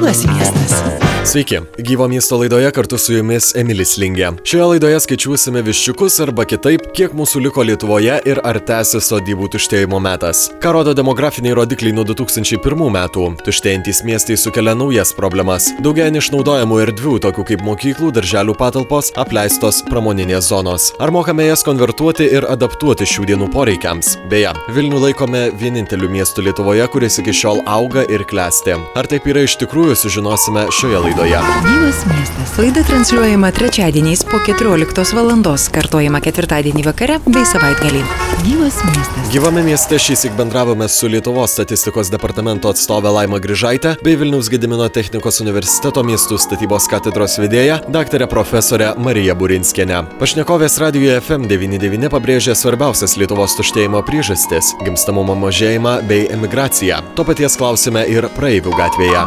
Gyvas miestas. Sveiki, Gyvo miesto laidoje kartu su jumis Emilis Lingė. Šioje laidoje skaičiuosime viščiukus arba kitaip, kiek mūsų liko Lietuvoje ir ar tęsi sodybų tuštėjimo metas. Ką rodo demografiniai rodikliai nuo 2001 metų? Tuštėjantys miestai sukelia naujas problemas. Daugėja neišnaudojamų erdvių, tokių kaip mokyklų, darželių patalpos, apleistos pramoninės zonos. Ar mokame jas konvertuoti ir adaptuoti šių dienų poreikiams? Beje, Vilnių laikome vieninteliu miestu Lietuvoje, kuris iki šiol auga ir klesti. Ar taip yra iš tikrųjų, sužinosime šioje laidoje. Gyvas miestas. Laida transliuojama trečiadieniais po 14 valandos, kartojama ketvirtadienį vakare bei savaitgalį. Gyvas miestas. Gyvame mieste šįsyk bendravome su Lietuvos statistikos departamento atstove Laima Grižaite bei Vilniaus Gedimino technikos universiteto miestų statybos katedros vedėja daktarė profesorė Marija Burinskienė. Pašnekovės radijoje FM 99 pabrėžė svarbiausias Lietuvos tuštėjimo priežastis – gimstamumo mažėjimą bei emigraciją. To paties klausime ir praeivių gatvėje.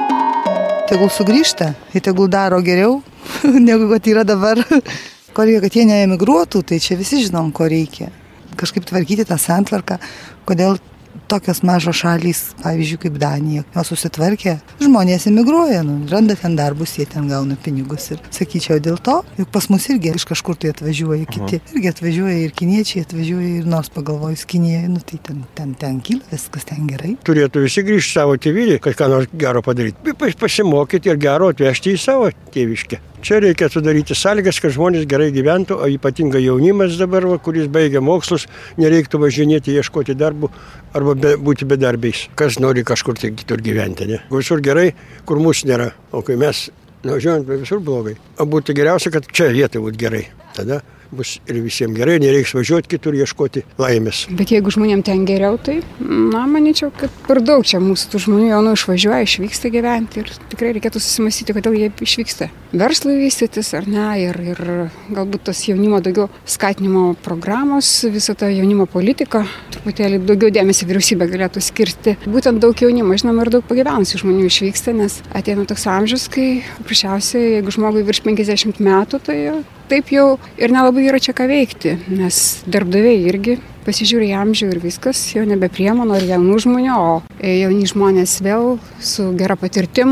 Tegul sugrįžta, ir tegul daro geriau, negu kad yra dabar. Ko reikia, kad jie neemigruotų, tai čia visi žinom, ko reikia. Kažkaip tvarkyti tą santvarką, kodėl tokios mažos šalys, pavyzdžiui, kaip Danija, jos susitvarkė, žmonės emigruoja, randa ten darbus, jie ten gauna pinigus. Ir sakyčiau dėl to, juk pas mus irgi iš kažkur tai atvažiuoja kiti. Irgi atvažiuoja ir kiniečiai, atvažiuoja ir nors pagalvojus Kinijoje, tai ten kyla, viskas ten gerai. Turėtų visi grįžti savo tėvynį, kad ką nors gero padaryti. Pasimokyti ir gero atvežti į savo tėviškę. Čia reikia sudaryti sąlygas, kad žmonės gerai gyventų, o ypatingai jaunimas dabar, kuris baigia mokslus, nereiktų važinėti, ieškoti darbų arba būti bedarbiais. Kas nori kažkur tai kitur gyventi, ne? Visur gerai, kur mūsų nėra, o kai mes važiuojame, visur blogai. O būtų geriausia, kad čia vietoj būtų gerai. Tada bus ir visiems gerai, nereiks važiuoti kitur ieškoti laimės. Bet jeigu žmonėm ten geriau, tai, manyčiau, kad per daug čia mūsų tų žmonių jaunų išvažiuoja, išvyksta gyventi ir tikrai reikėtų susimąstyti, kodėl jie išvyksta. Verslui vystytis ar ne, ir galbūt tos jaunimo daugiau skatinimo programos, visą tą jaunimo politiką, truputėlį daugiau dėmesio vyriausybė galėtų skirti. Būtent daug jaunimo, žinoma, ir daug pagyvenusių žmonių išvyksta, nes ateina toks amžius, kai paprasčiausiai, jeigu žmogui virš 50 metų, tai taip jau ir nelabai yra čia ką veikti, nes darbdaviai irgi pasižiūri į amžių ir viskas, jau nebepriema, nori jaunų žmonių, o jauni žmonės vėl su gera patirtim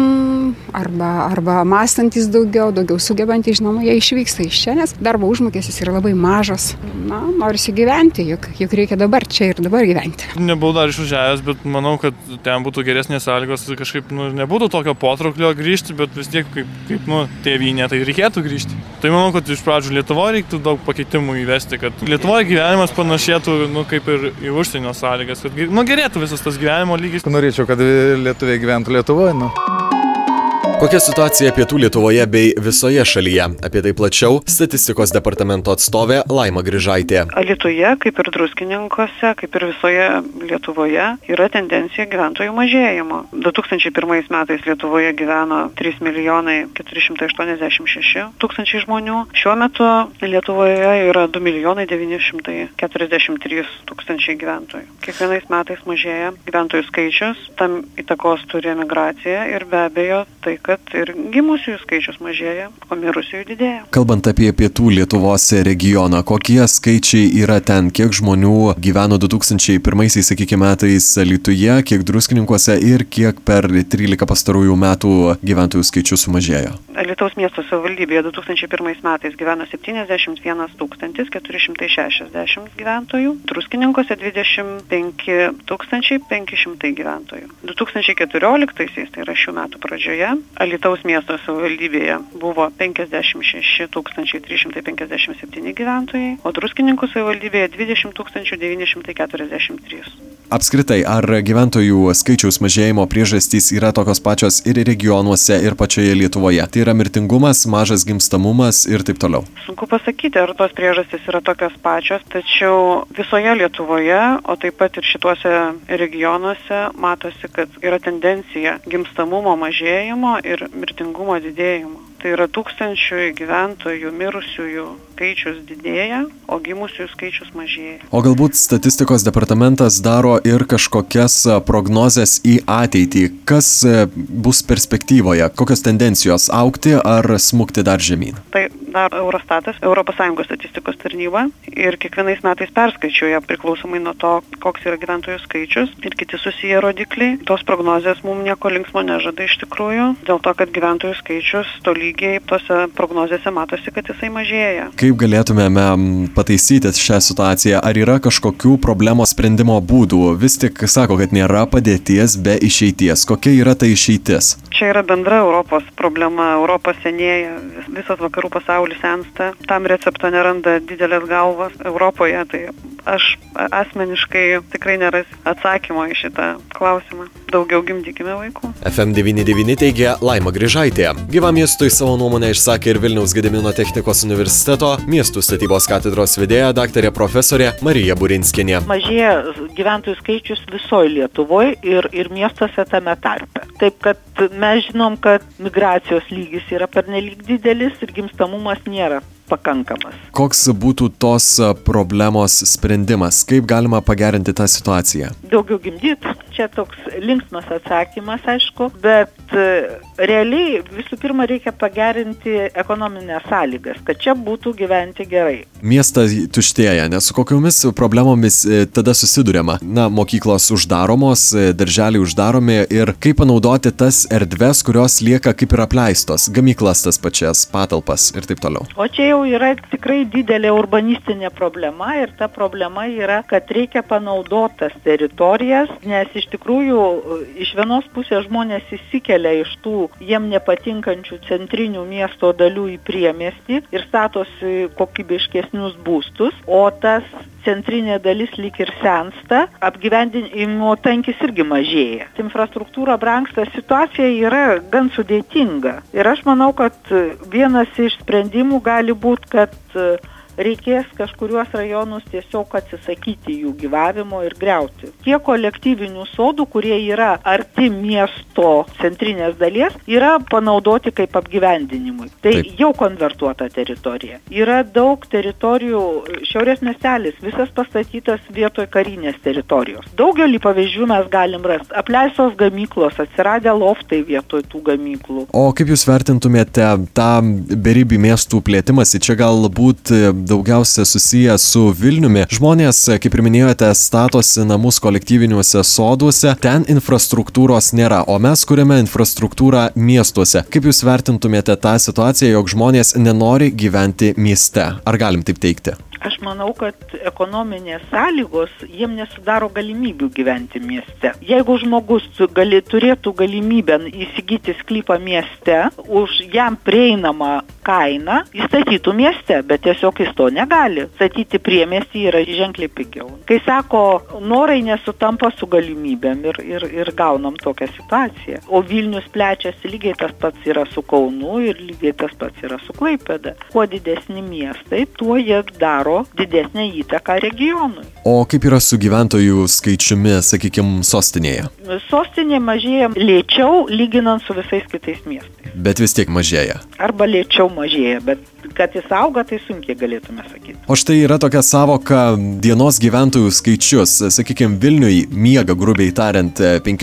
arba mąstantis daugiau sugebantys, žinoma, jie išvyksta iš čia, nes darbo užmokestis yra labai mažas. Norisi gyventi, juk reikia dabar čia ir dabar gyventi. Nebuvau dar išvažiavęs, bet manau, kad ten būtų geresnės sąlygos, kažkaip nebūtų tokio potrauklio grįžti, bet vis tiek kaip tėvynė, tai reikėtų grįžti. Tai manau, kad iš pradžių Lietuvoje reiktų daug pakeitimų įvesti, kad Lietuvoje gyvenimas panašėtų kaip ir į užsienio sąlygas, kad gerėtų visas tas gyvenimo lygis. Norėčiau, kad lietuviai gyventų Lietuvoje. Kokia situacija pietų Lietuvoje bei visoje šalyje? Apie tai plačiau statistikos departamento atstovė Laima Grižaitė. Alytuje, kaip ir Druskininkuose, kaip ir visoje Lietuvoje, yra tendencija gyventojų mažėjimo. 2001 metais Lietuvoje gyveno 3 486 000 žmonių. Šiuo metu Lietuvoje yra 2 943 000 gyventojų. Kiekvienais metais mažėja gyventojų skaičius, tam įtakos turi emigracija ir be abejo tai, kad ir gimusiųjų skaičius mažėja, o mirusiųjų didėja. Kalbant apie pietų Lietuvos regioną, kokie skaičiai yra ten, kiek žmonių gyveno 2001 metais Alytuje, kiek Druskininkuose ir kiek per 13 pastarųjų metų gyventojų skaičius sumažėjo? Alytaus miesto savivaldybėje 2001 metais gyveno 71 460 gyventojų, Druskininkuose 25 500 gyventojų. 2014, tai yra šių metų pradžioje, Alytaus miesto savivaldybėje buvo 56 357 gyventojai, o Druskininkų savivaldybėje 20 943. Apskritai, ar gyventojų skaičiaus mažėjimo priežastys yra tokios pačios ir regionuose, ir pačioje Lietuvoje? Tai yra mirtingumas, mažas gimstamumas ir taip toliau. Sunku pasakyti, ar tos priežastys yra tokios pačios, tačiau visoje Lietuvoje, o taip pat ir šituose regionuose matosi, kad yra tendencija gimstamumo mažėjimo ir mirtingumo didėjimo. Tai yra tūkstančių gyventojų mirusiųjų skaičius didėja, o gimusiųjų skaičius mažėja. O galbūt statistikos departamentas daro ir kažkokias prognozes į ateitį. Kas bus perspektyvoje? Kokios tendencijos - augti ar smukti dar žemyn? Tai daro Eurostatas, ES statistikos tarnyba, ir kiekvienais metais perskaičiuoja priklausomai nuo to, koks yra gyventojų skaičius ir kiti susiję rodikliai. Tos prognozės mums nieko linksmo nežada iš tikrųjų, dėl to, kad gyventojų skaičius tolygiai tose prognozėse matosi, kad jisai mažėja. Kaip galėtumėme pataisyti šią situaciją? Ar yra kažkokių problemos sprendimo būdų? Vis tik sako, kad nėra padėties be išeities. Kokia yra ta išeitis? Čia yra bendra Europos problema. Europa senėja, visas vakarų pasaulis sensta. Tam recepto neranda didelės galvos Europoje. Tai aš asmeniškai tikrai nerasiu atsakymo į šitą klausimą. Daugiau gimdykime vaikų. FM99 teigia Laima Grižaitė. Gyvam miestui savo nuomonę išsakė ir Vilniaus Gedimino technikos universiteto miestų statybos katedros vedėja daktarė profesorė Marija Burinskienė. Mažėja gyventojų skaičius visoje Lietuvoje ir miestuose tame tarpe. Taip, kad mes žinom, kad migracijos lygis yra pernelyg didelis ir gimstamumas nėra pakankamas. Koks būtų tos problemos sprendimas? Kaip galima pagerinti tą situaciją? Daugiau gimdyti. Čia toks linksmas atsakymas, aišku, bet realiai visų pirma reikia pagerinti ekonominės sąlygas, kad čia būtų gyventi gerai. Miestas tuštėja, nes su kokiomis problemomis tada susiduriama? Na, mokyklos uždaromos, darželiai uždaromi ir kaip panaudoti tas erdves, kurios lieka kaip ir apleistos, gamyklas tas pačias, patalpas ir taip toliau. O čia jau yra tikrai didelė urbanistinė problema ir ta problema yra, kad reikia panaudotas teritorijas, nes iš tikrųjų iš vienos pusės žmonės įsikelia iš tų jiem nepatinkančių centrinių miesto dalių į priemiestį ir statosi kokybiškesnius būstus, o tas centrinė dalis lyg ir sensta, apgyvendinimo tankis irgi mažėja. Infrastruktūra brangsta, situacija yra gan sudėtinga. Ir aš manau, kad vienas iš sprendimų gali būti, kad reikės kažkuriuos rajonus tiesiog atsisakyti jų gyvavimo ir griauti. Tie kolektyvinių sodų, kurie yra arti miesto centrinės dalies, yra panaudoti kaip apgyvendinimui. Tai jau konvertuota teritorija. Yra daug teritorijų, Šiaurės miestelis, visas pastatytas vietoj karinės teritorijos. Daugelį pavyzdžių mes galim rasti. Apleistos gamyklos, atsiradę loftai vietoj tų gamyklų. O kaip jūs vertintumėte tą beribį miestų plėtimąsi? Čia galbūt daugiausia susiję su Vilniumi. Žmonės, kaip ir minėjote, statosi namus kolektyviniuose soduose, ten infrastruktūros nėra, o mes kuriame infrastruktūrą miestuose. Kaip jūs vertintumėte tą situaciją, jog žmonės nenori gyventi mieste? Ar galim taip teigti? Aš manau, kad ekonominės sąlygos jiem nesudaro galimybių gyventi mieste. Jeigu žmogus turėtų galimybę įsigyti sklypą mieste už jam prieinamą kainą, jis statytų mieste, bet tiesiog jis to negali. Statyti priemiestį yra ženkliai pigiau. Kai sako, norai nesutampa su galimybėm ir gaunam tokią situaciją. O Vilnius plečiasi, lygiai tas pats yra su Kaunu ir lygiai tas pats yra su Klaipėda. Kuo didesni miestai, tuo jie daro didesnę įtaką regionui. O kaip yra su gyventojų skaičiumi, sakykime, sostinėje? Sostinė mažėja lėčiau, lyginant su visais kitais miestais. Bet vis tiek mažėja. Arba lėčiau mažėja, bet kad jis auga, tai sunkiai galėtume sakyti. O štai yra tokia savoka dienos gyventojų skaičius. Sakykime, Vilniui miega, grubiai tariant,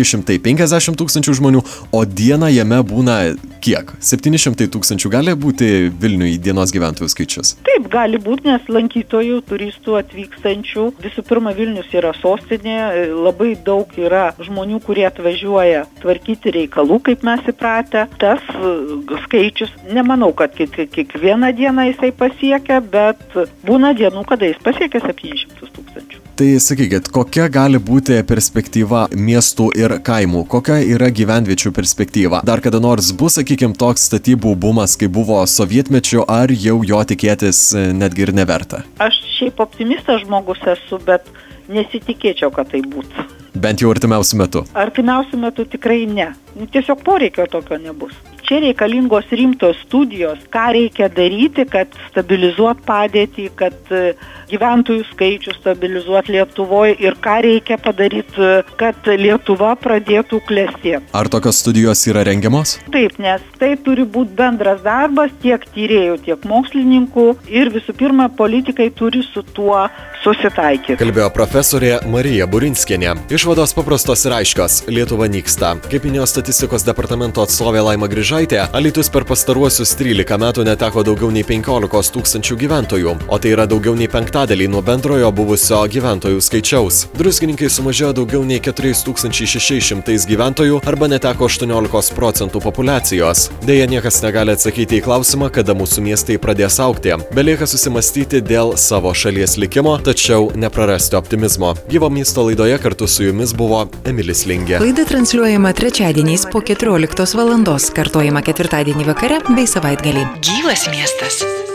550 tūkstančių žmonių, o dieną jame būna kiek? 700 tūkstančių gali būti Vilniui dienos gyventojų skaičius? Taip, gali būti, nes lankytojų, turistų atvykstančių. Visų pirma, Vilnius yra sostinė, labai daug yra žmonių, kurie atvažiuoja tvarkyti reikalų, kaip mes įpratę. Tas skaičius, nemanau, kad kiekvieną dieną jisai pasiekia, bet būna dienų, kada jis pasiekia 700 tūkstančių. Tai sakykit, kokia gali būti perspektyva miestų ir kaimų? Kokia yra gyvenviečių perspektyva? Dar kada nors bus, sakykime, toks statybų bumas, kaip buvo sovietmečiu, ar jau jo tikėtis netgi ir neverta? Aš šiaip optimistas žmogus esu, bet nesitikėčiau, kad tai būtų. Bent jau artimiausiu metu? Artimiausiu metu tikrai ne. Tiesiog poreikio tokio nebus. Čia čia reikalingos rimtos studijos, ką reikia daryti, kad stabilizuot padėtį, kad gyventojų skaičių stabilizuot Lietuvoje ir ką reikia padaryti, kad Lietuva pradėtų klestėti. Ar tokios studijos yra rengiamos? Taip, nes tai turi būti bendras darbas tiek tyrėjų, tiek mokslininkų ir visų pirma, politikai turi su tuo susitaikyti. Kalbėjo profesorė Marija Burinskienė. Išvados paprastos ir aiškios. Lietuva nyksta. Kaip minėjo statistikos departamento atstovė Laima Grižaitė, Alytus per pastaruosius 13 metų neteko daugiau nei 15 tūkstančių gyventojų, o tai yra daugiau nei penktadalį nuo bendrojo buvusio gyventojų skaičiaus. Druskininkai sumažėjo daugiau nei 4600 gyventojų arba neteko 18% populiacijos. Deja, niekas negali atsakyti į klausimą, kada mūsų miestai pradės augti. Belieka susimastyti dėl savo šalies likimo, tačiau neprarasti optimizmo. Gyvo miesto laidoje kartu su jumis buvo Emilis Lingė. Laida transliuojama trečiadieniais po 14 valandos, kartojama ketvirtadienį vakare bei savaitgalį. Gyvas miestas.